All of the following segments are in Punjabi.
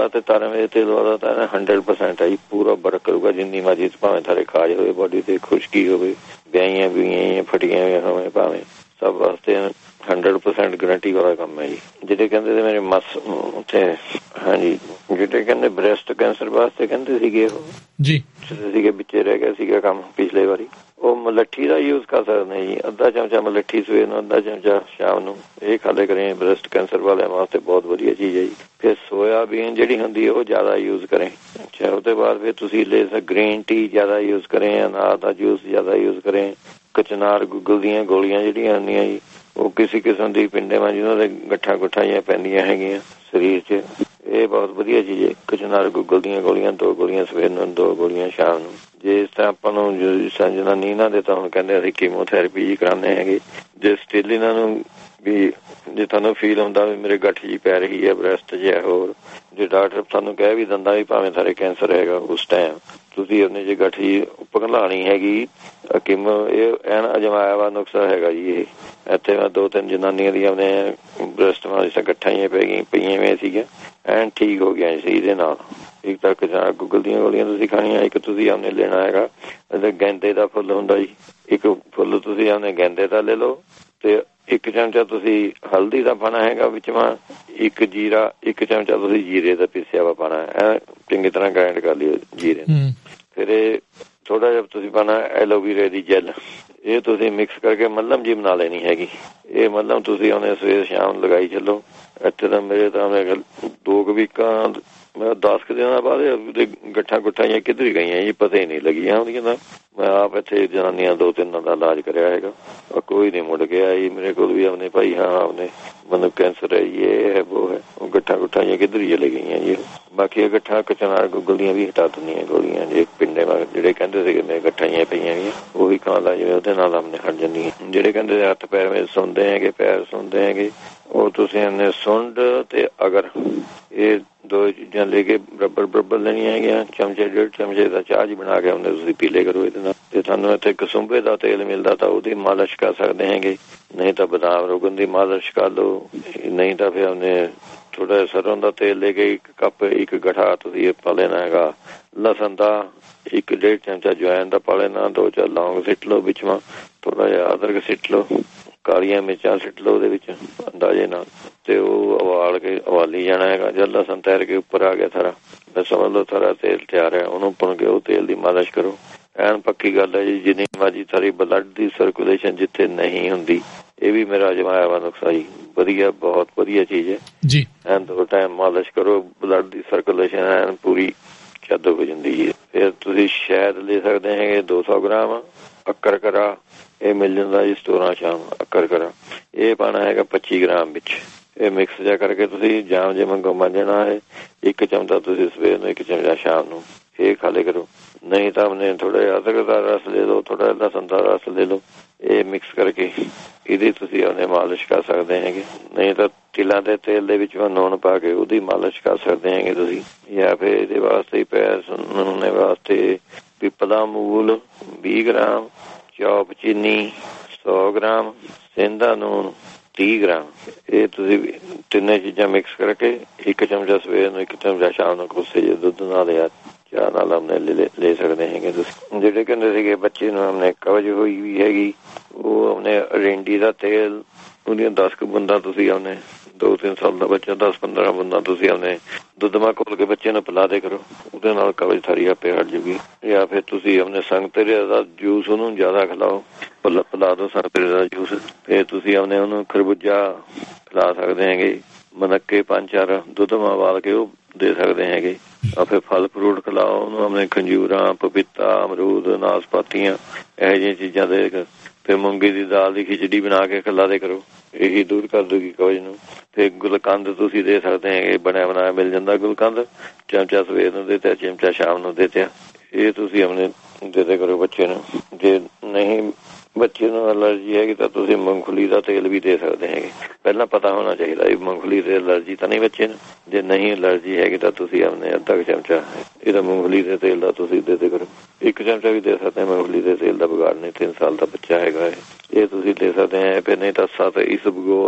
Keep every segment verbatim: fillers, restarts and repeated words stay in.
वास्ते तारे तेल वाला तारा हंड्रेड परसेंट है जी, पूरा वर्क करूगा जिन्नी मर्जी भावें थारे खाज हो बॉडी से खुश्की हो ब्याहियां बुइयां फटियां होवे भावें सब वास्ते हंड्रेड परसेंट गारंटी वाला काम है जी। जिहड़े कहंदे मेरे मस उत्थे हाँ जी जिहड़े कहंदे ब्रैसट कैंसर वास्ते कहंदे सीगे जी सीगे बिच्चे रह गया सीगा काम पिछले वारी ਉਹ ਮਲੱਠੀ ਦਾ ਯੂਜ਼ ਕਰ ਸਕਦੇ ਜੀ। ਅੱਧਾ ਚਮਚਾ ਮਲੱਠੀ ਸਵੇਰ ਨੂੰ, ਅੱਧਾ ਚਮਚਾ ਸ਼ਾਮ ਨੂੰ, ਇਹ ਖਾਲੇ ਕਰੇ ਬ੍ਰੈਸਟ ਕੈਂਸਰ ਵਾਲਿਆਂ ਵਾਸਤੇ ਬਹੁਤ ਵਧੀਆ ਚੀਜ਼ ਹੈ ਜੀ। ਫਿਰ ਸੋਇਆਬੀਨ ਜਿਹੜੀ ਹੁੰਦੀ ਹੈ ਉਹ ਜ਼ਿਆਦਾ ਯੂਜ਼ ਕਰੇ। ਅੱਛਾ ਉਹਦੇ ਬਾਅਦ ਫਿਰ ਤੁਸੀਂ ਲੈ ਸਕਦੇ ਗ੍ਰੀਨ ਟੀ ਜ਼ਿਆਦਾ ਯੂਜ਼ ਕਰੇ, ਅਨਾਰ ਦਾ ਜੂਸ ਜ਼ਿਆਦਾ ਯੂਜ਼ ਕਰੇ, ਕਚਨਾਰ ਗੁੱਗਲ ਦੀਆਂ ਗੋਲੀਆਂ ਜਿਹੜੀਆਂ ਹੁੰਦੀਆਂ ਜੀ ਉਹ ਕਿਸੇ ਕਿਸਮ ਦੀ ਪਿੰਡੇ ਵਾਂ ਜਿਹਨਾਂ ਦੇ ਗੱਠਾਂ ਗੁੱਠਾਂ ਜਿਹੀਆਂ ਪੈਂਦੀਆਂ ਹੈਗੀਆਂ ਸਰੀਰ 'ਚ, ਇਹ ਬਹੁਤ ਵਧੀਆ ਚੀਜ਼ ਹੈ। ਕਚਨਾਰ ਗੁੱਗਲ ਦੀਆਂ ਗੋਲੀਆਂ ਦੋ ਗੋਲੀਆਂ ਸਵੇਰ ਨੂੰ, ਦੋ ਗੋਲੀਆਂ ਸ਼ਾਮ ਨੂੰ। ਜੇ ਇਸ ਤਰ੍ਹਾਂ ਆਪਾਂ ਨੂੰ ਸੰਜਨਾ ਨੀਂਦ ਦੇ ਤਾਂ ਹੁਣ ਕਹਿੰਦੇ ਅਸੀਂ ਕੀਮੋਥੈਰੇਪੀ ਜੀ ਕਰਾਉਂਦੇ ਹੈਗੇ। ਜੇ ਸਟਿਲ ਇਹਨਾਂ ਨੂੰ ਵੀ ਜੇ ਤੁਹਾਨੂੰ ਫੀਲ ਹੁੰਦਾ ਵੀ ਮੇਰੇ ਗੱਠ ਜੀ ਪੈ ਰਹੀ ਹੈ ਬ੍ਰੈਸਟ 'ਚ ਹੋਰ, ਜੇ ਡਾਕਟਰ ਤੁਹਾਨੂੰ ਕਹਿ ਵੀ ਦਿੰਦਾ ਵੀ ਭਾਵੇਂ ਸਾਰੇ ਕੈਂਸਰ ਹੈਗਾ ਉਸ ਟਾਈਮ ਤੁਸੀਂ ਉਹਨੇ ਜੇ ਗੱਠ ਜੀ ਪਿਘਲਾਉਣੀ ਹੈਗੀ ਕੀਮੋ, ਇਹ ਐਨ ਅਜਮਾਇਆ ਵਾ ਨੁਕਸਾ ਹੈਗਾ ਜੀ। ਇਹ ਇੱਥੇ ਮੈਂ ਦੋ ਤਿੰਨ ਜਨਾਨੀਆਂ ਦੀਆਂ ਆਪਣੇ ਬ੍ਰੈਸਟ ਨਾਲ ਜਿਸ ਗੱਠਾਂ ਜਿਹੀਆਂ ਪੈ ਗਈਆਂ ਪਈਆਂ ਹੋਈਆਂ ਸੀਗੀਆਂ ਐਨ ਠੀਕ ਹੋ ਗਿਆ ਸੀ ਇਹਦੇ ਨਾਲ। ਇੱਕ ਤਾਂ ਕਚਨਾਰ ਗੁੱਗਲ ਦੀਆਂ ਗੋਲੀਆਂ ਤੁਸੀਂ ਖਾਣੀਆਂ, ਇੱਕ ਤੁਸੀਂ ਆਪਨੇ ਲੈਣਾ ਹੈਗਾ ਗੈਂਦੇ ਦਾ ਫੁੱਲ ਹੁੰਦਾ ਜੀ, ਇੱਕ ਫੁੱਲ ਤੁਸੀਂ ਆਪਨੇ ਗੈਂਦੇ ਦਾ ਲੈ ਲਓ ਤੇ ਇੱਕ ਚਮਚਾ ਤੁਸੀਂ ਹਲਦੀ ਦਾ ਪਾਣਾ ਹੈਗਾ ਵਿੱਚ ਮਾ, ਇੱਕ ਜੀਰਾ, ਇੱਕ ਚਮਚਾ ਤੁਸੀਂ ਜੀਰੇ ਦਾ ਪੀਸਿਆ ਵਾ ਪਾਣਾ ਐ ਚੰਗੀ ਤਰ੍ਹਾਂ ਗ੍ਰਾਈਂਡ ਕਰ ਲਿਓ ਜੀਰੇ ਨੂੰ। ਫਿਰ ਇਹ ਥੋੜਾ ਜਿਹਾ ਤੁਸੀਂ ਪਾਣਾ ਐਲੋਵੀਰੇ ਦੀ ਜੈਲ, ਇਹ ਤੁਸੀਂ ਮਿਕਸ ਕਰਕੇ ਮੱਲਮ ਜੀ ਬਣਾ ਲੈਣੀ ਹੈਗੀ। ਇਹ ਮੱਲਮ ਤੁਸੀਂ ਉਹਨੇ ਸਵੇਰ ਸ਼ਾਮ ਲਗਾਈ ਚੱਲੋ। ਇੱਥੇ ਤਾਂ ਮੇਰੇ ਤਾਂ ਦੋ ਕੁ ਵੀਕਾਂ ਮੈਂ ਦਸ ਕੁ ਦਿਨਾਂ ਬਾਅਦ ਉਹਦੇ ਗੱਠਾਂ ਗੁੱਠਾਂ ਜਿਹੀਆਂ ਕਿੱਧਰ ਗਈਆਂ ਜੀ ਪਤਾ ਹੀ ਨਹੀਂ ਲੱਗੀਆਂ ਉਹਦੀਆਂ ਤਾਂ। ਮੈਂ ਆਪ ਇੱਥੇ ਜਨਾਨੀਆਂ ਦੋ ਤਿੰਨਾਂ ਦਾ ਇਲਾਜ ਕਰਿਆ ਹੈਗਾ, ਕੋਈ ਨਹੀਂ ਮੁੜ ਗਿਆ ਜੀ ਮੇਰੇ ਕੋਲ ਵੀ ਆਪਣੇ ਭਾਈ ਹਾਂ ਆਪਣੇ ਮੈਨੂੰ ਕੈਂਸਰ ਹੈ ਜੀ ਇਹ ਹੈ ਉਹ ਹੈ, ਉਹ ਗੱਠਾਂ ਗੁੱਠਾਂ ਜਿਹੀਆਂ ਕਿੱਧਰ ਹੀ ਚਲੇ ਗਈਆਂ ਜੀ। ਬਾਕੀ ਇਹ ਗੱਠਾਂ ਕਚਨਾਰ ਗੁੱਗਲ ਦੀਆਂ ਵੀ ਹਟਾ ਦਿੰਦੀਆਂ ਗੋਲੀਆਂ ਜੇ ਪਿੰਡੇ ਵਾਲੇ ਜਿਹੜੇ ਕਹਿੰਦੇ ਸੀਗੇ ਮੇਰੇ ਗੱਠਾਂ ਜਿਹੀਆਂ ਪਈਆਂ ਗਈਆਂ ਉਹੀ ਖਾਣ ਲੱਗ ਜਾਵੇ ਉਹਦੇ ਨਾਲ ਆਪਣੇ ਹਟ ਜਾਂਦੀਆਂ। ਜਿਹੜੇ ਕਹਿੰਦੇ ਹੱਥ ਪੈਰ ਵਿੱਚ ਸੁਣਦੇ ਹੈਗੇ ਪੈਰ ਸੁਣਦੇ ਹੈਗੇ ਉਹ ਤੁਸੀਂ ਇਹਨੇ ਸੁੰਡ ਤੇ ਅਗਰ ਇਹ ਦੋ ਚੀਜ਼ਾਂ ਲੈ ਕੇ ਬਰਾਬਰ ਬਰਾਬਰ ਲੈਣੀਆਂ ਹੈਗੀਆਂ। ਚਮਚੇ ਡੇਢ ਚਮਚੇ ਦਾ ਚਾਹ ਜੀ ਬਣਾ ਕੇ ਉਹਨੇ ਤੁਸੀਂ ਪੀ ਲਿਆ ਕਰੋ ਇਹਦੇ ਨਾਲ। ਤੇ ਤੁਹਾਨੂੰ ਇੱਥੇ ਕਸੁੰਬੇ ਦਾ ਤੇਲ ਮਿਲਦਾ ਤਾਂ ਉਹਦੀ ਮਾਲਿਸ਼ ਕਰ ਸਕਦੇ ਹੈਗੇ, ਨਹੀਂ ਤਾਂ ਬਦਾਮ ਰੋਗਨ ਦੀ ਮਾਲਿਸ਼ ਕਰ ਲਓ, ਨਹੀਂ ਤਾਂ ਫਿਰ ਉਹਨੇ ਥੋੜਾ ਜਿਹਾ ਸਰੋਂ ਦਾ ਤੇਲ ਲੈ ਕੇ ਇੱਕ ਕੱਪ ਇੱਕ ਗਠਾ ਤੁਸੀਂ ਪਾ ਲੈਣਾ ਹੈਗਾ। ਲਸਣ ਦਾ ਇੱਕ ਡੇਢ ਚਮਚਾ ਜਵੈਨ ਦਾ ਪਾ ਲੈਣਾ, ਦੋ ਚਾਰ ਲੌਂਗ ਸਿੱਟ ਲਓ ਵਿੱਚ ਮਾ, ਥੋੜਾ ਜਿਹਾ ਅਦਰਕ ਸਿੱਟ ਲਓ, ਕਾਲੀਆਂ ਮਿਰਚਾਂ ਸਿੱਟ ਲਓ ਉਹਦੇ ਵਿੱਚ ਅੰਦਾਜ਼ੇ ਨਾਲ ਤੇ ਉਹ ਉਬਾਲ ਕੇ ਉਬਾਲੀ ਜਾਣਾ ਹੈਗਾ। ਜਦ ਲਸਣ ਤੈਰ ਕੇ ਉੱਪਰ ਆ ਗਿਆ ਸਾਰਾ ਮੈਂ ਸਮਝ ਲਓ ਸਾਰਾ ਤੇਲ ਤਿਆਰ ਹੈ, ਉਹਨੂੰ ਭੁੰਨ ਕੇ ਉਹ ਤੇਲ ਦੀ ਮਾਲਿਸ਼ ਕਰੋ। ਐਨ ਪੱਕੀ ਗੱਲ ਹੈ ਜੀ, ਜਿੰਨੀ ਮਰਜ਼ੀ ਸਾਰੀ ਬਲੱਡ ਦੀ ਸਰਕੂਲੇਸ਼ਨ ਜਿੱਥੇ ਨਹੀਂ ਹੁੰਦੀ, ਇਹ ਵੀ ਮੇਰਾ ਅਜਮਾਇਆ ਵਾ ਨੁਕਸਾ ਜੀ, ਵਧੀਆ ਬਹੁਤ ਵਧੀਆ ਚੀਜ਼ ਹੈ ਜੀ। ਐਨ ਦੋ ਟਾਈਮ ਮਾਲਿਸ਼ ਕਰੋ, ਬਲੱਡ ਦੀ ਸਰਕੂਲੇਸ਼ਨ ਐਨ ਪੂਰੀ ਚੱਦ ਹੋ ਜਾਂਦੀ ਹੈ। ਫਿਰ ਤੁਸੀਂ ਸ਼ਹਿਦ ਲੈ ਸਕਦੇ ਹੈਗੇ ਦੋ ਸੌ ਗ੍ਰਾਮ, ਅੱਕਰ ਕਰਾ ਇਹ ਮਿਲ ਜਾਂਦਾ ਜੀ ਸਟੋਰਾਂ ਸ਼ਾਮ ਅੱਕਰ ਕਰਾ, ਇਹ ਪਾਉਣਾ ਹੈਗਾ ਪੱਚੀ ਗ੍ਰਾਮ ਵਿੱਚ। ਇਹ ਮਿਕਸ ਜਿਹਾ ਕਰਕੇ ਤੁਸੀਂ ਜਾਮ ਜੇ ਮੰਗੋ ਮੰਜਣਾ ਹੈ, ਇੱਕ ਚਮਚਾ ਤੁਸੀਂ ਸਵੇਰ ਨੂੰ, ਇੱਕ ਚਮਚਾ ਸ਼ਾਮ ਨੂੰ, ਇਹ ਖਾ ਲਿਆ ਕਰੋ। ਨਹੀਂ ਤਾਂ ਆਪਣੇ ਥੋੜਾ ਜਿਹਾ ਅਦਰਕ ਦਾ ਰਸ ਲੈ ਲਓ, ਥੋੜਾ ਜਿਹਾ ਲਸਣ ਦਾ ਰਸ ਲੈ ਲਓ, ਇਹ ਮਿਕਸ ਕਰਕੇ ਇਹਦੀ ਤੁਸੀਂ ਉਹਨੇ ਮਾਲਿਸ਼ ਕਰ ਸਕਦੇ ਹੈਗੇ। ਨਹੀਂ ਤਾਂ ਤਿਲਾਂ ਦੇ ਤੇਲ ਦੇ ਵਿੱਚ ਨੂਣ ਪਾ ਕੇ ਉਹਦੀ ਮਾਲਿਸ਼ ਕਰ ਸਕਦੇ ਹੈਗੇ ਤੁਸੀਂ। ਜਾਂ ਫਿਰ ਇਹਦੇ ਵਾਸਤੇ ਪੈਰ ਸੁਣਨੇ ਵਾਸਤੇ ਪਿੱਪਲਾ ਮੂਲ ਵੀਹ ਗ੍ਰਾਮ, ਚੌਪ ਚੀਨੀ ਸੌ ਗ੍ਰਾਮ, ਸੇਂਦਾ ਨੂਣ ਤੀਹ ਗ੍ਰਾਮ, ਇਹ ਤੁਸੀਂ ਤਿੰਨੇ ਚੀਜ਼ਾਂ ਮਿਕਸ ਕਰਕੇ ਇੱਕ ਚਮਚਾ ਸਵੇਰ ਨੂੰ, ਇੱਕ ਚਮਚਾ ਸ਼ਾਮ ਨੂੰ ਕੋਸੇ ਜੇ ਦੁੱਧ ਨਾਲ ਜਾਂ ਚਾਹ ਨਾਲ ਆਪਣੇ ਲੈ ਸਕਦੇ ਹੈਗੇ ਤੁਸੀਂ। ਜਿਹੜੇ ਕਹਿੰਦੇ ਸੀਗੇ ਬੱਚੇ ਨੂੰ ਆਪਣੇ ਕਬਜ਼ ਹੋਈ ਵੀ ਹੈਗੀ, ਉਹ ਆਪਣੇ ਰਿੰਡੀ ਦਾ ਤੇਲ ਉਹਦੀਆਂ ਦਸ ਕੁ ਬੂੰਦਾਂ ਤੁਸੀਂ ਆਪਣੇ ਦੋ ਤਿੰਨ ਸਾਲ ਦਾ ਬੱਚਾ ਦਸ ਪੰਦਰਾਂ ਬੂੰਦਾਂ ਤੁਸੀਂ ਆਪਣੇ ਦੁੱਧ ਮਾ ਘੋਲ ਕੇ ਬੱਚੇ ਨੂੰ ਪਿਲਾ ਦੇ ਕਰੋ, ਉਹਦੇ ਨਾਲ ਕਬਜ਼ ਸਾਰੀ ਆਪੇ ਹਟ ਜੂਗੀ। ਜਾਂ ਫਿਰ ਤੁਸੀਂ ਆਪਣੇ ਸੰਗਤਰੇ ਦਾ ਜੂਸ ਉਹਨੂੰ ਜ਼ਿਆਦਾ ਖਿਲਾਓ, ਪਿਲਾ ਦਿਓ ਸੰਗਤਰੇ ਦਾ ਜੂਸ। ਫਿਰ ਤੁਸੀਂ ਆਪਣੇ ਉਹਨੂੰ ਖਰਬੂਜਾ ਖਿਲਾ ਸਕਦੇ ਹੈਗੇ, ਮਨੱਕੇ ਪੰਜ ਚਾਰ ਦੁੱਧ ਮਾ ਉਬਾਲ ਕੇ ਉਹ ਦੇ ਸਕਦੇ ਹੈਗੇ। ਫਿਰ ਫਲ ਫਰੂਟ ਖਿਲਾਓ ਉਹਨੂੰ, ਆਪਣੇ ਖੰਜੂਰਾਂ, ਪਪੀਤਾ, ਅਮਰੂਦ, ਨਾਸਪਾਤੀਆਂ ਇਹੋ ਜਿਹੀਆਂ ਚੀਜ਼ਾਂ ਦੇ। ਫਿਰ ਮੂੰਗੀ ਦੀ ਦਾਲ ਦੀ ਖਿਚੜੀ ਬਣਾ ਕੇ ਖਿਲਾ ਦੇ ਕਰੋ, ਇਹੀ ਦੂਰ ਕਰ ਦੂਗੀ ਕਬਜ਼ ਨੂੰ। ਫਿਰ ਗੁਲਕੰਦ ਤੁਸੀਂ ਦੇ ਸਕਦੇ ਹੈਗੇ, ਬਣਿਆ ਬਣਾਇਆ ਮਿਲ ਜਾਂਦਾ ਗੁਲਕੰਦ, ਚਮਚਾ ਸਵੇਰ ਨੂੰ ਦੇ ਤੇ ਚਮਚਾ ਸ਼ਾਮ ਨੂੰ ਦੇ ਤੇ, ਇਹ ਤੁਸੀਂ ਆਪਣੇ ਦੇ ਦੇ ਕਰੋ ਬੱਚੇ ਨੂੰ। ਜੇ ਨਹੀਂ ਬੱਚੇ ਨੂੰ ਐਲਰਜੀ ਹੈਗੀ ਤਾਂ ਤੁਸੀਂ ਮੂੰਗਫਲੀ ਦਾ ਤੇਲ ਵੀ ਦੇ ਸਕਦੇ ਹੈਗੇ। ਪਹਿਲਾਂ ਪਤਾ ਹੋਣਾ ਚਾਹੀਦਾ ਵੀ ਮੂੰਗਫਲੀ ਤੇ ਐਲਰਜੀ ਤਾਂ ਨਹੀਂ ਬੱਚੇ ਨੂੰ। ਜੇ ਨਹੀਂ ਐਲਰਜੀ ਹੈਗੀ ਤਾਂ ਤੁਸੀਂ ਆਪਣੇ ਅੱਧਾ ਕੁ ਚਮਚਾ ਇਹਦਾ ਮੂੰਗਫਲੀ ਦੇ ਤੇਲ ਦਾ ਤੁਸੀਂ ਦੇ ਦੇ ਕਰੋ। ਇੱਕ ਚਮਚਾ ਵੀ ਦੇ ਸਕਦੇ ਮੂੰਗਫਲੀ ਦੇ ਤੇਲ ਦਾ, ਵਿਗਾੜ ਨਹੀਂ, ਤਿੰਨ ਸਾਲ ਦਾ ਬੱਚਾ ਹੈਗਾ ਇਹ, ਇਹ ਤੁਸੀਂ ਦੇ ਸਕਦੇ ਹੈ। ਫਿਰ ਨਹੀਂ ਤਾਂ ਸੱਤ ਇਸਬਗੋਲ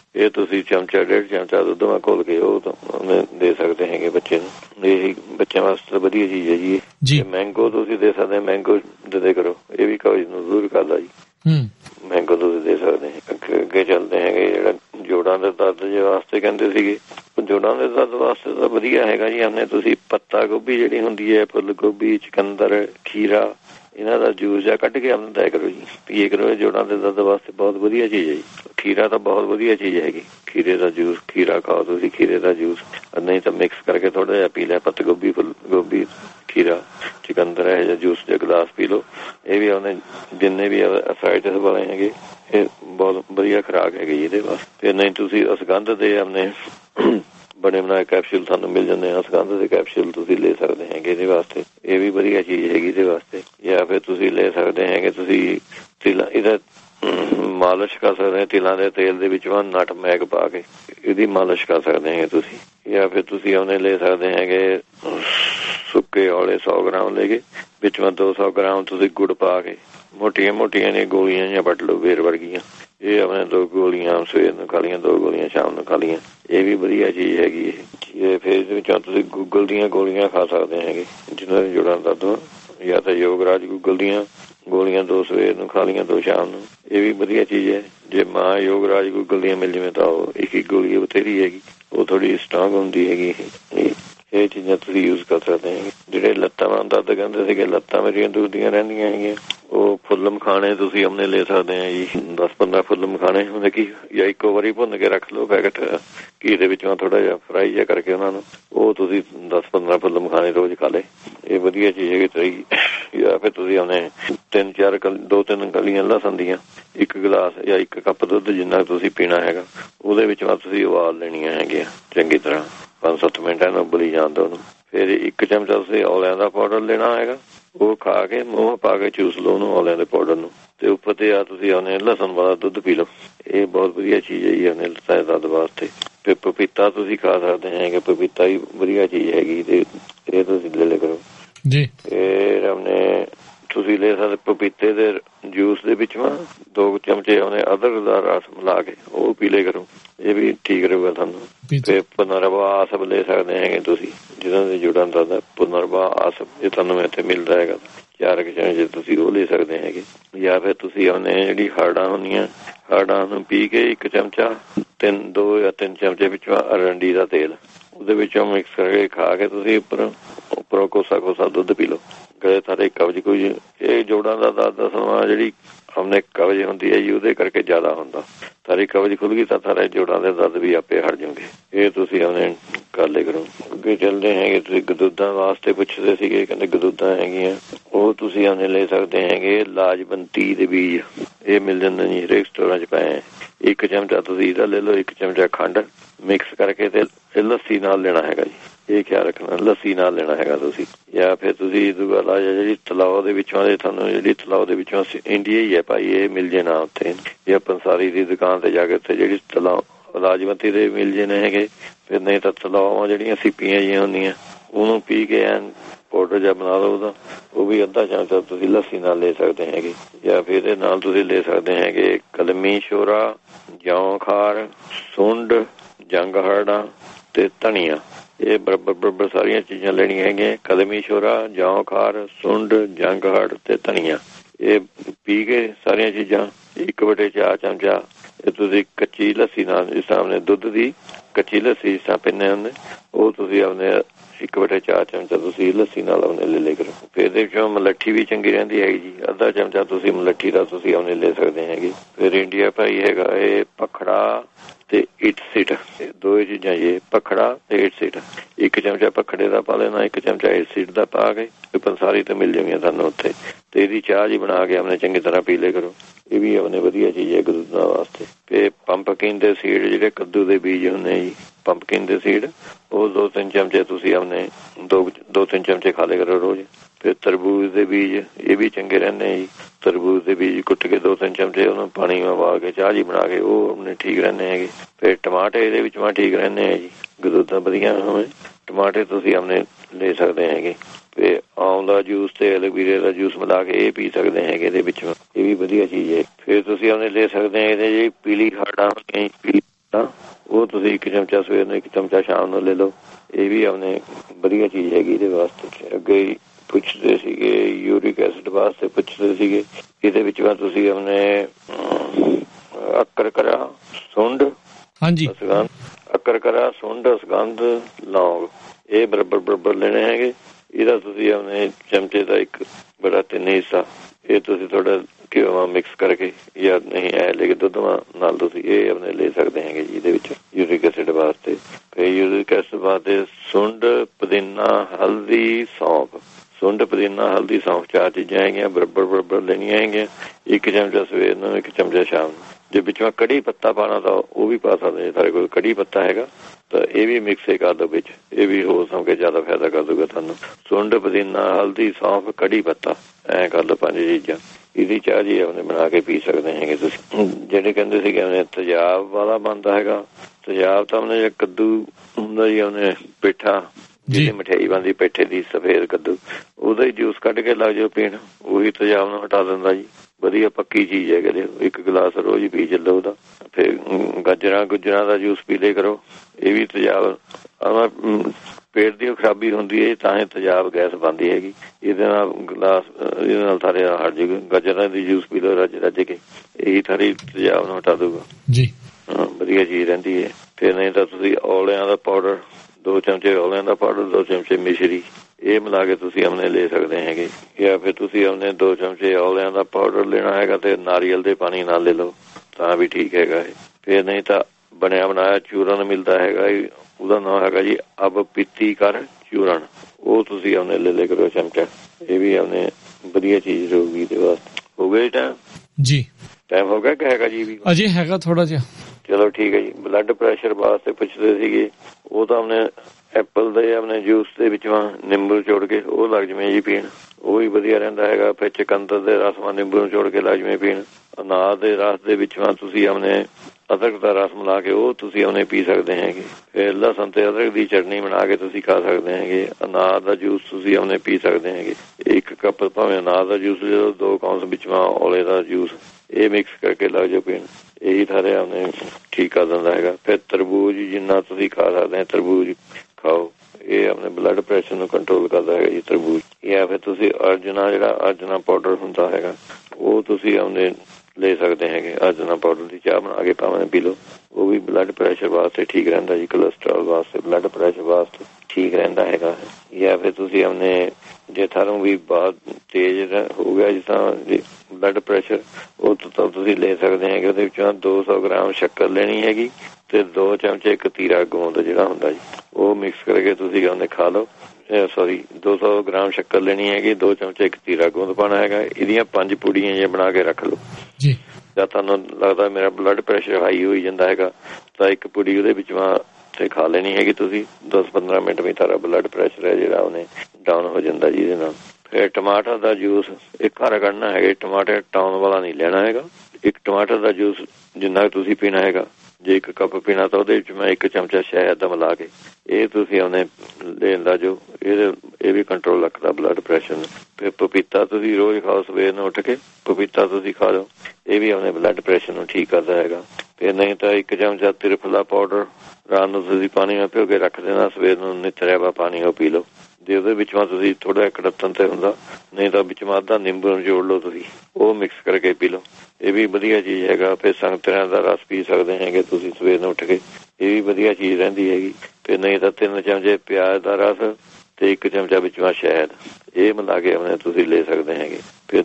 ਇਹ ਤੁਸੀਂ ਚਮਚਾ ਡੇਢ ਚਮਚਾ ਦੁੱਧ ਨਾਲ ਘੋਲ ਕੇ ਉਹ ਦੇ ਸਕਦੇ ਹੈਗੇ ਬੱਚੇ ਨੂੰ। ਇਹ ਬੱਚਿਆਂ ਵਾਸਤੇ ਵਧੀਆ ਚੀਜ਼ ਹੈ ਜੀ। ਇਹ ਮੈਂਗੋ ਤੁਸੀਂ ਦੇ ਸਕਦੇ, ਮੈਂਗੋ ਦੇ ਕਰੋ, ਇਹ ਵੀ ਕਬਜ਼ ਨੂੰ ਦੂਰ ਕਰਦਾ ਜੀ। ਮੈਂਗੋ ਤੁਸੀਂ ਦੇ ਸਕਦੇ ਹੈ। ਅੱਗੇ ਚੱਲਦੇ ਹੈਗੇ ਜਿਹੜਾ ਜੋੜਾਂ ਦੇ ਦਰਦ ਜੇ ਵਾਸਤੇ ਕਹਿੰਦੇ ਸੀਗੇ, ਜੋੜਾਂ ਦੇ ਦਰਦ ਵਾਸਤੇ ਤਾਂ ਵਧੀਆ ਹੈਗਾ ਜੀ। ਆਪਣੇ ਤੁਸੀਂ ਪੱਤਾ ਗੋਭੀ ਜਿਹੜੀ ਹੁੰਦੀ ਹੈ, ਫੁੱਲ ਗੋਭੀ, ਚੁਕੰਦਰ, ਖੀਰਾ, ਇਹਨਾਂ ਦਾ ਜੂਸ ਜਿਹਾ ਕੱਢ ਕੇ ਆਪਣਾ ਦਿਆ ਕਰੋ ਜੀ, ਪੀਏ ਕਰੋ। ਜੋੜਾਂ ਦੇ ਦਰਦ ਵਾਸਤੇ ਬਹੁਤ ਵਧੀਆ ਚੀਜ਼ ਹੈ ਜੀ। ਖੀਰਾ ਤਾਂ ਬਹੁਤ ਵਧੀਆ ਚੀਜ਼ ਹੈਗੀ, ਖੀਰੇ ਦਾ ਜੂਸ, ਖੀਰਾ ਖਾਓ ਤੁਸੀਂ, ਖੀਰੇ ਦਾ ਜੂਸ, ਨਹੀਂ ਤਾਂ ਮਿਕਸ ਕਰਕੇ ਥੋੜਾ ਜਿਹਾ ਪੀ ਲਿਆ, ਪੱਤ ਗੋਭੀ, ਫੁੱਲ ਗੋਭੀ, ਖੀਰਾ, ਚੁਕੰਦਰ, ਇਹੋ ਜਿਹਾ ਜੂਸ ਜਾਂ ਗਲਾਸ ਪੀ ਲਓ। ਇਹ ਵੀ ਆਪਣੇ ਜਿੰਨੇ ਵੀ ਅਸਾਈਟਿਸ ਵਾਲੇ ਹੈਗੇ, ਇਹ ਬਹੁਤ ਵਧੀਆ ਖੁਰਾਕ ਹੈਗੀ ਇਹਦੇ ਵਾਸਤੇ। ਫਿਰ ਨਹੀਂ ਤੁਸੀਂ ਅਸਗੰਧ ਦੇ ਆਪਣੇ ਬਣੇ ਬਣਾਏ ਕੈਪਸੂਲ ਤੁਹਾਨੂੰ ਮਿਲ ਜਾਂਦੇ ਆ, ਅਸਗੰਧ ਦੇ ਕੈਪਸੂਲ ਤੁਸੀਂ ਲੈ ਸਕਦੇ ਹੈਗੇ ਇਹਦੇ ਵਾਸਤੇ, ਇਹ ਵੀ ਵਧੀਆ ਚੀਜ਼ ਹੈਗੀ ਇਹਦੇ ਵਾਸਤੇ। ਜਾਂ ਫਿਰ ਤੁਸੀਂ ਲੈ ਸਕਦੇ ਹੈਗੇ ਤੁਸੀਂ ਤਿਲਾਂ, ਇਹਦਾ ਮਾਲਿਸ਼ ਕਰ ਸਕਦੇ, ਤਿਲਾਂ ਦੇ ਤੇਲ ਦੇ ਵਿੱਚ ਨਟਮੈਗ ਪਾ ਕੇ ਇਹਦੀ ਮਾਲਿਸ਼ ਕਰ ਸਕਦੇ ਹੈਗੇ ਤੁਸੀਂ। ਜਾਂ ਫਿਰ ਤੁਸੀਂ ਉਹਨੇ ਲੈ ਸਕਦੇ ਹੈਗੇ ਸੁੱਕੇ ਔਲੇ ਸੌ ਗ੍ਰਾਮ ਲੈ ਕੇ, ਵਿੱਚ ਦੋ ਸੌ ਗ੍ਰਾਮ ਤੁਸੀਂ ਗੁੜ ਪਾ ਕੇ ਮੋਟੀਆਂ ਮੋਟੀਆਂ ਨੇ ਗੋਲੀਆਂ ਜਾਂ ਵੱਟ ਲਓ ਵੇਰ ਵਰਗੀਆਂ, ਇਹ ਆਪਣੇ ਦੋ ਗੋਲੀਆਂ ਸਵੇਰ ਨੂੰ ਖਾ ਲਈਆਂ, ਦੋ ਗੋਲੀਆਂ ਸ਼ਾਮ ਨੂੰ ਖਾ ਲਈਆਂ, ਇਹ ਵੀ ਵਧੀਆ ਚੀਜ਼ ਹੈਗੀ ਇਹ। ਫਿਰ ਇਹਦੇ ਵਿੱਚੋਂ ਤੁਸੀਂ ਗੂਗਲ ਦੀਆਂ ਗੋਲੀਆਂ ਖਾ ਸਕਦੇ ਹੈਗੇ ਜਿਹਨਾਂ ਦੀ ਜੋੜਾਂ ਦਾ ਦਰਦ, ਜਾਂ ਤਾਂ ਯੋਗਰਾਜ ਗੂਗਲ ਦੀਆਂ ਗੋਲੀਆਂ ਦੋ ਸਵੇਰ ਨੂੰ ਖਾ ਲਈਆਂ, ਦੋ ਸ਼ਾਮ ਨੂੰ, ਇਹ ਵੀ ਵਧੀਆ ਚੀਜ਼ ਹੈ। ਜੇ ਮਾਂ ਯੋਗਰਾਜ ਗੂਗਲ ਦੀਆਂ ਮਿਲ ਜਾਵੇ ਤਾਂ ਉਹ ਇੱਕ ਇੱਕ ਗੋਲੀ ਬਥੇਰੀ ਹੈਗੀ, ਉਹ ਥੋੜੀ ਸਟਰੋਂਗ ਹੁੰਦੀ ਹੈਗੀ। ਇਹ ਇਹ ਚੀਜ਼ਾਂ ਤੁਸੀਂ ਯੂਜ ਕਰ ਸਕਦੇ ਹੈਗੇ। ਜਿਹੜੇ ਲੱਤਾਂ ਨਾਲ ਦਰਦ ਕਹਿੰਦੇ ਸੀਗੇ, ਲੱਤਾਂ ਮੇਰੀਆਂ ਦੁਖਦੀਆਂ ਰਹਿੰਦੀਆਂ ਹੈਗੀਆਂ, ਉਹ ਫੁੱਲ ਮਖਾਣੇ ਤੁਸੀਂ ਆਪਣੇ ਲੈ ਸਕਦੇ ਆ ਜੀ। ਦਸ ਪੰਦਰਾਂ ਫੁੱਲ ਮਖਾਣੇ ਹੁੰਦੇ ਕੀ, ਜਾਂ ਇੱਕੋ ਵਾਰੀ ਭੁੰਨ ਕੇ ਰੱਖ ਲਓ ਪੈਕਟ ਘੀ ਦੇ ਵਿੱਚੋਂ ਥੋੜਾ ਜਿਹਾ ਫਰਾਈ ਜਿਹਾ ਕਰਕੇ ਉਹਨਾਂ ਨੂੰ, ਉਹ ਤੁਸੀਂ ਦਸ ਪੰਦਰਾਂ ਫੁੱਲ ਮਖਾਣੇ ਰੋਜ਼ ਖਾ ਲਏ, ਇਹ ਵਧੀਆ ਚੀਜ਼ ਹੈਗੀ ਤੇਰੀ। ਜਾਂ ਫਿਰ ਤੁਸੀਂ ਆਪਣੇ ਤਿੰਨ ਚਾਰ ਦੋ ਤਿੰਨ ਕਲੀਆਂ ਲਸਣ ਦੀਆਂ ਇੱਕ ਗਲਾਸ ਜਾਂ ਇੱਕ ਕੱਪ ਦੁੱਧ ਜਿੰਨਾ ਤੁਸੀਂ ਪੀਣਾ ਹੈਗਾ, ਉਹਦੇ ਵਿੱਚ ਤੁਸੀਂ ਉਬਾਲ ਲੈਣੀਆਂ ਹੈਗੀਆਂ ਚੰਗੀ ਤਰ੍ਹਾਂ, ਪੰਜ ਸੱਤ ਮਿੰਟ ਇਹਨੂੰ ਉਬਲੀ ਜਾਣ ਦਿਓ ਉਹਨੂੰ। ਫਿਰ ਇੱਕ ਚਮਚਾ ਤੁਸੀਂ ਔਲਿਆਂ ਦਾ ਪਾਊਡਰ ਲੈਣਾ ਹੈਗਾ, ਉਹ ਖਾ ਕੇ ਮੂੰਹ ਪਾ ਕੇ ਚੂਸ ਲਓ ਉਹਨੂੰ, ਔਲਿਆਂ ਦੇ ਪਾਊਡਰ ਨੂੰ, ਤੇ ਉੱਪਰ ਤੇ ਆ ਤੁਸੀਂ ਉਹਨੇ ਲਸਣ ਵਾਲਾ ਦੁੱਧ ਪੀ ਲਓ, ਇਹ ਬਹੁਤ ਵਧੀਆ ਚੀਜ਼ ਹੈ ਜੀ ਉਹਨੇ ਲੱਤਾਂ ਦੇ ਦਰਦ ਵਾਸਤੇ। ਫਿਰ ਪਪੀਤਾ ਤੁਸੀਂ ਖਾ ਸਕਦੇ ਹੈਗੇ, ਪਪੀਤਾ ਵੀ ਵਧੀਆ ਚੀਜ਼ ਹੈਗੀ, ਤੇ ਇਹ ਤੁਸੀਂ ਲੈ ਲਿਆ ਕਰੋ ਜੀ। ਫਿਰ ਆਪਣੇ ਤੁਸੀਂ ਲੈ ਸਕਦੇ ਪਪੀਤੇ ਦੇ ਜੂਸ ਦੇ ਵਿੱਚ ਦੋ ਚਮਚੇ ਉਹਨੇ ਅਦਰਕ ਦਾ ਰਸ ਮਿਲਾ ਕੇ ਉਹ ਪੀ ਲਿਆ ਕਰੋ, ਇਹ ਵੀ ਠੀਕ ਰਹੂਗਾ ਤੁਹਾਨੂੰ। ਫਿਰ ਪੁਨਰਵਾ ਆਸਬ ਲੈ ਸਕਦੇ ਹੈਗੇ ਤੁਸੀਂ, ਜਿਹਨਾਂ ਦੇ ਜੋੜਾਂ ਦਾ ਪੁਨਰਵਾ ਆਸਬ ਜੇ ਤੁਹਾਨੂੰ ਇੱਥੇ ਮਿਲਦਾ ਹੈਗਾ ਚਾਰ ਕੁ ਚਮਚੇ ਤੁਸੀਂ ਉਹ ਲੈ ਸਕਦੇ ਹੈਗੇ। ਜਾਂ ਫਿਰ ਤੁਸੀਂ ਉਹਨੇ ਜਿਹੜੀ ਹਰੜਾਂ ਹੁੰਦੀਆਂ, ਹਰੜਾਂ ਨੂੰ ਪੀ ਕੇ ਇੱਕ ਚਮਚਾ ਤਿੰਨ ਦੋ ਜਾਂ ਤਿੰਨ ਚਮਚੇ ਵਿੱਚੋਂ ਅਰੰਡੀ ਦਾ ਤੇਲ ਉਹਦੇ ਵਿੱਚੋਂ ਮਿਕਸ ਕਰਕੇ ਖਾ ਕੇ ਤੁਸੀਂ ਉੱਪਰ ਉੱਪਰੋਂ ਕੋਸਾ ਕੋਸਾ ਦੁੱਧ ਪੀ ਲਓ, ਗਲੇ ਥਾਰੇ ਕਬਜ਼ ਕੁਝ ਇਹ ਜੋੜਾਂ ਦਾ ਦਰਦ ਦੱਸਣਾ ਜਿਹੜੀ ਆਪਣੇ ਕਬਜ਼ ਹੁੰਦੀ ਹੈ ਜੀ, ਉਹਦੇ ਕਰਕੇ ਜ਼ਿਆਦਾ ਹੁੰਦਾ। ਸਾਰੀ ਕਬਜ਼ ਖੁੱਲ ਗਈ ਤਾਂ ਸਾਰੇ ਜੋੜਾਂ ਦੇ ਦਰਦ ਵੀ ਆਪੇ ਹਟ ਜਾਣਗੇ, ਇਹ ਤੁਸੀਂ ਉਹਨੇ ਕਰ ਲਿਆ ਕਰੋ। ਅੱਗੇ ਚੱਲਦੇ ਹੈਗੇ ਤੁਸੀਂ ਗਦੂਦਾਂ ਵਾਸਤੇ ਪੁੱਛਦੇ ਸੀਗੇ, ਕਹਿੰਦੇ ਗਦੂਦਾਂ ਹੈਗੀਆਂ, ਉਹ ਤੁਸੀਂ ਉਹਨੇ ਲੈ ਸਕਦੇ ਹੈਗੇ। ਲਾਜਵੰਤੀ ਦੇ ਬੀਜ ਇਹ ਮਿਲ ਜਾਂਦੇ ਜੀ ਹਰੇਕ ਸਟੋਰਾਂ 'ਚ ਪਏ, ਇੱਕ ਚਮਚਾ ਤੁਸੀਂ ਇਹਦਾ ਲੈ ਲਓ, ਇੱਕ ਚਮਚਾ ਖੰਡ ਮਿਕਸ ਕਰਕੇ ਤੇ ਲੱਸੀ ਨਾਲ ਲੈਣਾ ਹੈਗਾ ਜੀ, ਇਹ ਖਿਆਲ ਰੱਖਣਾ ਲੱਸੀ ਨਾਲ ਲੈਣਾ ਹੈਗਾ ਤੁਸੀਂ। ਜਾਂ ਫਿਰ ਤੁਸੀਂ ਦੂਆ ਇਲਾਜ ਜਿਹੜੀ ਤਲਾਅ ਦੇ ਵਿੱਚੋਂ ਤੁਹਾਨੂੰ ਜਿਹੜੀ ਤਲਾਅ ਦੇ ਵਿੱਚੋਂ ਇੰਡੀਆ ਹੀ ਹੈ ਭਾਈ, ਇਹ ਮਿਲ ਜੇ ਨਾ ਉੱਥੇ ਜਾਂ ਪੰਸਾਰੀ ਦੀ ਦੁਕਾਨ ਤੇ ਜਾ ਕੇ ਉੱਥੇ ਜਿਹੜੀ ਤਲਾਅ ਲਾਜਵੰਤੀ ਦੇ ਮਿਲ ਜੇ ਨੇ ਹੈਗੇ। ਫਿਰ ਨਹੀਂ ਤਾਂ ਤਲਾਵਾਂ ਜਿਹੜੀਆਂ ਸਿੱਪੀਆਂ ਜਿਹੀਆਂ ਹੁੰਦੀਆਂ ਉਹਨੂੰ ਪੀ ਕੇ ਐਨ ਪਾਊਡਰ ਜਿਹਾ ਬਣਾ ਲਓ ਉਹਦਾ, ਉਹ ਵੀ ਅੱਧਾ ਚਮਚਾ ਤੁਸੀਂ ਲੱਸੀ ਨਾਲ ਲੈ ਸਕਦੇ ਹੈਗੇ। ਜਾਂ ਫਿਰ ਇਹਦੇ ਨਾਲ ਤੁਸੀਂ ਲੈ ਸਕਦੇ ਹੈਗੇ ਕਲਮੀ ਸ਼ੋਰਾ, ਜੌਂ ਖਾਰ, ਸੁੰਡ, ਜੰਗ ਹਰੜਾਂ ਤੇ ਧਨੀਆ, ਇਹ ਬਰਾਬਰ ਬਰਾਬਰ ਸਾਰੀਆਂ ਚੀਜ਼ਾਂ ਲੈਣੀਆਂ ਹੈਗੀਆਂ। ਕਲਮੀ ਸ਼ੋਰਾ, ਜੌਂ ਖਾਰ, ਸੁੰਡ, ਜੰਗ ਹਰੜ ਤੇ ਧਨੀਆ, ਇਹ ਪੀ ਕੇ ਸਾਰੀਆਂ ਚੀਜ਼ਾਂ ਇੱਕ ਵਟੇ ਚਾਰ ਚਮਚਾ ਇਹ ਤੁਸੀਂ ਕੱਚੀ ਲੱਸੀ ਨਾਲ, ਜਿਸ ਤਰ੍ਹਾਂ ਆਪਣੇ ਦੁੱਧ ਦੀ ਕੱਚੀ ਲੱਸੀ ਜਿਸ ਤਰ੍ਹਾਂ ਪੀਂਦੇ ਹੁੰਦੇ, ਉਹ ਤੁਸੀਂ ਆਪਣੇ ਇੱਕ ਵਟੇ ਚਾਰ ਚਮਚਾ ਤੁਸੀਂ ਲੱਸੀ ਨਾਲ ਆਪਣੇ ਲੈ ਲਿਆ ਕਰੋ। ਫਿਰ ਇਹਦੇ ਵਿੱਚੋਂ ਮਲੱਠੀ ਵੀ ਚੰਗੀ ਰਹਿੰਦੀ ਹੈਗੀ ਜੀ, ਅੱਧਾ ਚਮਚਾ ਤੁਸੀਂ ਮਲੱਠੀ ਦਾ ਤੁਸੀਂ ਆਪਣੇ ਲੈ ਸਕਦੇ ਹੈਗੇ। ਫਿਰ ਇੰਡੀਆ ਭਾਈ ਹੈਗਾ ਇਹ ਪਖੜਾ ਤੇ ਇਟ ਸਿਟ, ਦੋ ਚੀਜ਼ਾਂ ਇਹ ਪਖੜਾ ਤੇ ਇਟ ਸਿਟ, ਇੱਕ ਚਮਚਾ ਪਖੜੇ ਦਾ ਪਾ ਲੈਣਾ, ਇੱਕ ਚਮਚਾ ਇਟ ਸਿਟ ਦਾ ਪਾ ਕੇ ਪੰਸਾਰੀ ਤੇ ਮਿਲ ਜਾਣਗੀਆਂ ਤੁਹਾਨੂੰ ਉੱਥੇ, ਤੇ ਇਹਦੀ ਚਾਹ ਜੀ ਬਣਾ ਕੇ ਆਪਣੇ ਚੰਗੀ ਤਰ੍ਹਾਂ ਪੀ ਲਿਆ ਕਰੋ, ਇਹ ਵੀ ਆਪਣੇ ਵਧੀਆ ਚੀਜ਼ ਹੈ ਗਦੂਦਾਂ ਵਾਸਤੇ। ਤੇ ਪੰਪਕਿਨ ਦੇ ਸੀਡ ਜਿਹੜੇ ਕੱਦੂ ਦੇ ਬੀਜ ਹੁੰਦੇ ਜੀ, ਪੰਪਕਿਨ ਦੇ ਸੀਡ ਉਹ ਦੋ ਤਿੰਨ ਚਮਚੇ ਤੁਸੀਂ ਆਪਣੇ ਦੋ ਦੋ ਤਿੰਨ ਚਮਚੇ ਖਾ ਲਿਆ ਕਰੋ ਰੋਜ਼। ਫਿਰ ਤਰਬੂਜ ਦੇ ਬੀਜ ਇਹ ਵੀ ਚੰਗੇ ਰਹਿੰਦੇ ਜੀ, ਤਰਬੂਜ ਦੇ ਬੀਜ ਕੁੱਟ ਕੇ ਦੋ ਤਿੰਨ ਚਮਚੇ ਉਹਨੂੰ ਪਾਣੀ ਉਬਾਲ ਕੇ ਚਾਹ ਜੀ ਬਣਾ ਕੇ ਉਹ ਆਪਣੇ ਠੀਕ ਰਹਿੰਦੇ ਹੈਗੇ। ਫਿਰ ਟਮਾਟੇ ਇਹਦੇ ਵਿੱਚ ਮੈਂ ਠੀਕ ਰਹਿੰਦੇ ਹੈ ਜੀ, ਗਦੂਦਾਂ ਵਧੀਆ ਹੋਵੇ ਟਮਾਟੇ ਤੁਸੀਂ ਆਪਣੇ ਲੈ ਸਕਦੇ ਹੈਗੇ। ਤੇ ਆਂਵਲਾ ਜੂਸ ਤੇ ਐਲੋਵੀਰਾ ਦਾ ਜੂਸ ਮਿਲਾ ਕੇ ਇਹ ਪੀ ਸਕਦੇ ਹੈਗੇ ਇਹਦੇ ਵਿੱਚੋਂ, ਇਹ ਵੀ ਵਧੀਆ ਚੀਜ਼ ਹੈ। ਫਿਰ ਤੁਸੀਂ ਆਪਣੇ ਲੈ ਸਕਦੇ ਹੈ ਇਹਦੇ ਜਿਹੜੀ ਪੀਲੀ ਹਰੜਾਂ ਹੁੰਦੀਆਂ, ਪੀਲੀ ਤਾਂ ਉਹ ਤੁਸੀਂ ਇੱਕ ਚਮਚਾ ਸਵੇਰ ਨੂੰ, ਇੱਕ ਚਮਚਾ ਸ਼ਾਮ ਨੂੰ ਲੈ ਲਓ। ਇਹ ਵੀ ਆਪਣੇ ਵਧੀਆ ਚੀਜ਼ ਹੈਗੀ ਇਹਦੇ ਵਾਸਤੇ। ਅੱਗੇ ਪੁੱਛਦੇ ਸੀਗੇ ਯੂਰਿਕ ਐਸਿਡ ਵਾਸਤੇ ਪੁੱਛਦੇ ਸੀਗੇ, ਇਹਦੇ ਵਿੱਚ ਤੁਸੀਂ ਆਪਣੇ ਅੱਕਰ ਕਰਾ, ਸੁੰਡ, ਹਾਂਜੀ, ਅੱਕਰ ਕਰਾ, ਸੁੰਡ, ਸੁਗੰਧ, ਲੌਂਗ, ਇਹ ਬਰਾਬਰ ਬਰਾਬਰ ਲੈਣੇ ਹੈਗੇ। ਇਹਦਾ ਤੁਸੀਂ ਆਪਣੇ ਚਮਚੇ ਦਾ ਇੱਕ ਬੜਾ ਤਿੰਨ ਹਿੱਸਾ ਇਹ ਤੁਸੀਂ ਥੋੜਾ ਘਿਓ ਮਿਕਸ ਕਰਕੇ ਜਾਂ ਨਹੀਂ ਐ ਲੈ ਕੇ ਦੁੱਧ ਨਾਲ ਤੁਸੀਂ ਇਹ ਆਪਣੇ ਲੈ ਸਕਦੇ ਹੈਗੇ ਜੀ। ਇਹਦੇ ਵਿੱਚ ਯੂਰਿਕ ਐਸਿਡ ਵਾਸਤੇ, ਕਈ ਯੂਰਿਕ ਐਸਿਡ ਵਾਸਤੇ ਸੁੰਡ, ਪੁਦੀਨਾ, ਹਲਦੀ, ਸੌਂਫ। ਸੁੰਡ, ਪੁਦੀਨਾ, ਹਲਦੀ, ਸੌਂਫ ਚਾਰ ਚੀਜ਼ਾਂ ਹੈਗੀਆਂ, ਬਰਾਬਰ ਬਰਾਬਰ ਲੈਣੀਆਂ ਹੈਗੀਆਂ। ਇੱਕ ਚਮਚਾ ਸਵੇਰ ਨੂੰ, ਇੱਕ ਚਮਚਾ ਸ਼ਾਮ ਨੂੰ। ਜੇ ਵਿੱਚੋਂ ਕੜੀ ਪੱਤਾ ਪਾਉਣਾ ਤਾਂ ਉਹ ਵੀ ਪਾ ਸਕਦੇ, ਸਾਡੇ ਕੋਲ ਕੜੀ ਪੱਤਾ ਹੈਗਾ ਤਾਂ ਇਹ ਵੀ ਮਿਕਸ ਕਰ ਦਿਓ ਵਿੱਚ, ਇਹ ਵੀ ਹੋ ਸਕੇ ਜ਼ਿਆਦਾ ਫਾਇਦਾ ਕਰ ਦੂਗਾ ਤੁਹਾਨੂੰ। ਸੁੰਡ, ਪੁਦੀਨਾ, ਹਲਦੀ, ਸੌਂਫ, ਕੜੀ ਪੱਤਾ, ਐਂ ਕਰ ਲਓ ਪੰਜ ਚੀਜ਼ਾਂ। ਇਹਦੀ ਚਾਹ ਜੀ ਆਪਣੇ ਬਣਾ ਕੇ ਪੀ ਸਕਦੇ ਹੈਗੇ ਤੁਸੀਂ। ਜਿਹੜੇ ਕਹਿੰਦੇ ਸੀਗੇ ਉਹਨੇ ਤੇਜ਼ਾਬ ਵਾਲਾ ਬਣਦਾ ਹੈਗਾ, ਤੇਜ਼ਾਬ ਤਾਂ ਉਹਨੇ ਕੱਦੂ ਹੁੰਦਾ ਜੀ, ਉਹਨੇ ਪੇਠਾ ਜਿਹਦੀ ਮਠਿਆਈ ਬਣਦੀ ਪੇਠੇ ਦੀ, ਸਫੇਦ ਕੱਦੂ, ਉਹਦਾ ਹੀ ਜੂਸ ਕੱਢ ਕੇ ਲੱਗ ਜਾਓ ਪੀਣ, ਉਹੀ ਤੇਜ਼ਾਬ ਨੂੰ ਹਟਾ ਦਿੰਦਾ ਜੀ। ਵਧੀਆ ਪੱਕੀ ਚੀਜ਼ ਹੈ, ਕਹਿੰਦੇ ਇੱਕ ਗਲਾਸ ਰੋਜ਼ ਹੀ ਪੀ ਚੱਲੋ ਉਹਦਾ। ਫਿਰ ਗਾਜਰਾਂ ਗੁਜਰਾਂ ਦਾ ਜੂਸ ਪੀ ਲਿਆ ਕਰੋ, ਇਹ ਵੀ ਤੇਜ਼ਾਬ ਪੇਟ ਦੀ ਖਰਾਬੀ ਹੁੰਦੀ ਹੈ ਤਾਂ ਇਹ ਤੇਜ਼ਾਬ ਗੈਸ ਬਣਦੀ ਹੈਗੀ। ਇਹਦੇ ਨਾਲ ਗਲਾਸ ਇਹਦੇ ਨਾਲ ਸਾਰੇ ਹਟ ਜੂਗਾ। ਗਾਜਰਾਂ ਦੀ ਜੂਸ ਪੀ ਲਓ ਰੱਜ ਰੱਜ ਕੇ, ਇਹੀ ਸਾਰੀ ਤੇਜ਼ਾਬ ਨੂੰ ਹਟਾ ਦੂਗਾ ਜੀ। ਹਾਂ, ਵਧੀਆ ਚੀਜ਼ ਰਹਿੰਦੀ ਹੈ। ਫਿਰ ਨਹੀਂ ਤਾਂ ਤੁਸੀਂ ਔਲਿਆਂ ਦਾ ਪਾਊਡਰ, ਦੋ ਚਮਚੇ ਔਲਿਆਂ ਦਾ ਪਾਊਡਰ, ਦੋ ਚਮਚੇ ਮਿਸ਼ਰੀ, ਇਹ ਮਿਲਾ ਕੇ ਤੁਸੀਂ ਆਪਣੇ ਲੈ ਸਕਦੇ ਹੈਗੇ। ਜਾਂ ਫਿਰ ਤੁਸੀਂ ਆਪਣੇ ਦੋ ਚਮਚੇ ਔਲਿਆਂ ਦਾ ਪਾਊਡਰ ਲੈਣਾ ਹੈਗਾ ਤੇ ਨਾਰੀਅਲ ਦੇ ਪਾਣੀ ਨਾਲ ਲੈ ਲਓ ਤਾਂ ਵੀ ਠੀਕ ਹੈਗਾ ਇਹ। ਫਿਰ ਨਹੀਂ ਤਾਂ ਬਣਿਆ ਬਣਾਇਆ ਚੂਰਨ ਮਿਲਦਾ ਹੈਗਾ, ਉਹਦਾ ਨਾਮ ਹੈਗਾ ਜੀ ਅਬ ਪੀਤੀ ਕਰ ਚੂਰਨ, ਉਹ ਤੁਸੀਂ ਆਪਣੇ ਲੈ ਲੈ ਕਰੋ ਚਮਚਾ। ਇਹ ਵੀ ਆਪਣੇ ਵਧੀਆ ਚੀਜ਼ ਰਹੂਗੀ ਇਹਦੇ ਵਾਸਤੇ। ਹੋ ਗਿਆ ਜੀ ਟਾਈਮ? ਜੀ ਟਾਈਮ ਹੋ ਗਿਆ ਕਿ ਹੈਗਾ ਜੀ? ਵੀ ਅਜੇ ਹੈਗਾ ਥੋੜਾ ਜਿਹਾ। ਚਲੋ ਠੀਕ ਹੈ ਜੀ। ਬਲੱਡ ਪ੍ਰੈਸ਼ਰ ਵਾਸਤੇ ਪੁੱਛਦੇ ਸੀਗੇ, ਉਹ ਤਾਂ ਆਪਣੇ ਐਪਲ ਦੇ ਆਪਣੇ ਜੂਸ ਦੇ ਵਿੱਚੋਂ ਨਿੰਬੂ ਚੋੜ ਕੇ ਉਹ ਲੱਗ ਜਵੇਂ ਜੀ ਪੀਣ, ਉਹ ਵੀ ਵਧੀਆ ਰਹਿੰਦਾ ਹੈਗਾ। ਫਿਰ ਚੁਕੰਦਰ ਦੇ ਰਸਮਾਂ ਨਿੰਬੂ ਨੂੰ ਚੋੜ ਕੇ ਲੱਗ ਜਵੇਂ ਪੀਣ। ਅਨਾਰ ਦੇ ਰਸ ਦੇ ਵਿੱਚੋਂ ਤੁਸੀਂ ਆਪਣੇ ਅਦਰਕ ਦਾ ਰਸ ਮਿਲਾ ਕੇ ਉਹ ਤੁਸੀਂ ਆਪਣੇ ਪੀ ਸਕਦੇ ਹੈਗੇ। ਫਿਰ ਲਸਣ ਤੇ ਅਦਰਕ ਦੀ ਚਟਨੀ ਬਣਾ ਕੇ ਤੁਸੀਂ ਖਾ ਸਕਦੇ ਹੈਗੇ। ਅਨਾਰ ਦਾ ਜੂਸ ਤੁਸੀਂ ਆਪਣੇ ਪੀ ਸਕਦੇ ਹੈਗੇ। ਇੱਕ ਕੱਪ ਭਾਵੇਂ ਅਨਾਰ ਦਾ ਜੂਸ ਲੈ ਲਓ, ਦੋ ਕੌਂਸ ਵਿੱਚੋਂ ਔਲੇ ਦਾ ਜੂਸ, ਇਹ ਮਿਕਸ ਕਰਕੇ ਲੱਗ ਜਾਓ ਪੀਣ, ਇਹੀ ਸਾਰੇ ਆਪਣੇ ਠੀਕ ਕਰ ਦਿੰਦਾ ਹੈਗਾ। ਫਿਰ ਤਰਬੂਜ ਜਿੰਨਾ ਤੁਸੀਂ ਖਾ ਸਕਦੇ, ਤਰਬੂਜ ਖਾਓ, ਇਹ ਆਪਣੇ ਬਲੱਡ ਪ੍ਰੈਸ਼ਰ ਨੂੰ ਕੰਟਰੋਲ ਕਰਦਾ ਹੈਗਾ ਜੀ ਤਰਬੂਜ। ਜਾਂ ਫਿਰ ਤੁਸੀਂ ਅਰਜਨਾ, ਜਿਹੜਾ ਅਰਜਨਾ ਪਾਊਡਰ ਹੁੰਦਾ ਹੈਗਾ, ਉਹ ਤੁਸੀਂ ਆਪਣੇ ਲੈ ਸਕਦੇ ਹੈਗੇ। ਅਰਜਨਾ ਪਾਊਡਰ ਦੀ ਚਾਹ ਬਣਾ ਕੇ ਭਾਵੇਂ ਪੀ ਲਓ, ਉਹ ਵੀ ਬਲੱਡ ਪ੍ਰੈਸ਼ਰ ਵਾਸਤੇ ਠੀਕ ਰਹਿੰਦਾ ਜੀ। ਕੋਲੈਸਟਰੋਲ ਵਾਸਤੇ, ਬਲੱਡ ਪ੍ਰੈਸ਼ਰ ਵਾਸਤੇ ਠੀਕ ਰਹਿੰਦਾ ਹੈਗਾ। ਜਾਂ ਫਿਰ ਤੁਸੀਂ ਆਪਣੇ ਜੇ ਤੁਹਾਨੂੰ ਵੀ ਬਹੁਤ ਤੇਜ਼ ਹੋ ਗਿਆ ਜਿਸ ਤਰ੍ਹਾਂ ਬਲੱਡ ਪ੍ਰੈਸ਼ਰ, ਉਹ ਤਾਂ ਤੁਸੀਂ ਲੈ ਸਕਦੇ ਹੈਗੇ। ਉਹਦੇ ਵਿੱਚੋਂ ਦੋ ਸੌ ਗ੍ਰਾਮ ਸ਼ੱਕਰ ਲੈਣੀ ਹੈਗੀ ਤੇ ਦੋ ਚਮਚੇ ਕਤੀਰਾ ਗੋਂਦ ਜਿਹੜਾ ਹੁੰਦਾ ਜੀ, ਉਹ ਮਿਕਸ ਕਰਕੇ ਤੁਸੀਂ ਉਹਨੇ ਖਾ ਲਓ। ਸੋਰੀ ਦੋ ਸੌ ਗ੍ਰਾਮ ਸ਼ੱਕਰ ਲੈਣੀ ਹੈਗੀ, ਦੋ ਚਮਚੇ ਕਤੀਰਾ ਗੋਂਦ ਪਾਉਣਾ ਹੈਗਾ। ਇਹਦੀਆਂ ਪੰਜ ਪੁੜੀਆਂ ਜਿਹੀਆਂ ਬਣਾ ਕੇ ਰੱਖ ਲਓ ਜੀ। ਜਾਂ ਤੁਹਾਨੂੰ ਲੱਗਦਾ ਮੇਰਾ ਬਲੱਡ ਪ੍ਰੈਸ਼ਰ ਹਾਈ ਹੋਈ ਜਾਂਦਾ ਹੈਗਾ ਤਾਂ ਇੱਕ ਪੁੜੀ ਉਹਦੇ ਵਿੱਚੋਂ ਤੇ ਖਾ ਲੈਣੀ ਹੈਗੀ ਤੁਸੀਂ। ਦਸ ਪੰਦਰਾਂ ਮਿੰਟ ਵਿੱਚ ਤੁਹਾਡਾ ਬਲੱਡ ਪ੍ਰੈਸ਼ਰ ਹੈ ਜਿਹੜਾ ਉਹਨੇ ਡਾਊਨ ਹੋ ਜਾਂਦਾ ਜੀ ਇਹਦੇ ਨਾਲ। ਫਿਰ ਟਮਾਟਰ ਦਾ ਜੂਸ ਇੱਕ ਘਰ ਕੱਢਣਾ ਹੈਗਾ। ਟਮਾਟਰ ਟਾਉਨ ਵਾਲਾ ਨਹੀਂ ਲੈਣਾ ਹੈਗਾ। ਇੱਕ ਟਮਾਟਰ ਦਾ ਜੂਸ ਜਿੰਨਾ ਤੁਸੀਂ ਪੀਣਾ ਹੈਗਾ, ਜੇ ਇੱਕ ਕੱਪ ਪੀਣਾ ਤਾਂ ਉਹਦੇ ਵਿੱਚ ਮੈਂ ਇੱਕ ਚਮਚਾ ਸ਼ਹਿਦ ਦਾ ਮਿਲਾ ਕੇ ਇਹ ਤੁਸੀਂ ਉਹਨੇ ਲੈਂਦਾ ਜੋ, ਇਹਦੇ ਇਹ ਵੀ ਕੰਟਰੋਲ ਰੱਖਦਾ ਬਲੱਡ ਪ੍ਰੈਸ਼ਰ ਨੂੰ। ਫਿਰ ਪਪੀਤਾ ਤੁਸੀਂ ਰੋਜ਼ ਖਾਓ, ਸਵੇਰ ਨੂੰ ਉੱਠ ਕੇ ਪਪੀਤਾ ਤੁਸੀਂ ਖਾ ਲਓ, ਇਹ ਵੀ ਆਪਣੇ ਬਲੱਡ ਪ੍ਰੈਸ਼ਰ ਨੂੰ ਠੀਕ ਕਰਦਾ ਹੈਗਾ। ਫਿਰ ਨਹੀਂ ਤਾਂ ਇੱਕ ਚਮਚਾ ਤਿਰਫਲਾ ਪਾਊਡਰ ਰਾਤ ਨੂੰ ਤੁਸੀਂ ਪਾਣੀ ਨਾਲ ਭਿਓ ਕੇ ਰੱਖ ਦੇਣਾ, ਸਵੇਰ ਨੂੰ ਨਿਤਰਿਆ ਵਾ ਪਾਣੀ ਉਹ ਪੀ ਲਓ। ਜੇ ਉਹਦੇ ਵਿੱਚੋਂ ਤੁਸੀਂ ਥੋੜਾ ਇੱਕ ਡੱਤਨ ਤੇ ਹੁੰਦਾ, ਨਹੀਂ ਤਾਂ ਵਿੱਚ ਅੱਧਾ ਨਿੰਬੂ ਨੂੰ ਜੋੜ ਲਓ ਤੁਸੀਂ, ਉਹ ਮਿਕਸ ਕਰਕੇ ਪੀ ਲਓ, ਇਹ ਵੀ ਵਧੀਆ ਚੀਜ਼ ਹੈਗਾ। ਫਿਰ ਸੰਗਤਰਿਆਂ ਦਾ ਰਸ ਪੀ ਸਕਦੇ ਹੈਗੇ ਤੁਸੀਂ ਸਵੇਰ ਨੂੰ ਉੱਠ ਕੇ, ਇਹ ਵੀ ਵਧੀਆ ਚੀਜ਼ ਰਹਿੰਦੀ ਹੈਗੀ। ਫਿਰ ਨਹੀਂ ਤਾਂ ਤਿੰਨ ਚਮਚੇ ਪਿਆਜ਼ ਦਾ ਰਸ ਤੇ ਇੱਕ ਚਮਚਾ ਵਿੱਚੋਂ ਸ਼ਹਿਦ, ਇਹ ਮਿਲਾ ਕੇ ਆਪਣੇ ਤੁਸੀਂ ਲੈ ਸਕਦੇ ਹੈਗੇ। ਫਿਰ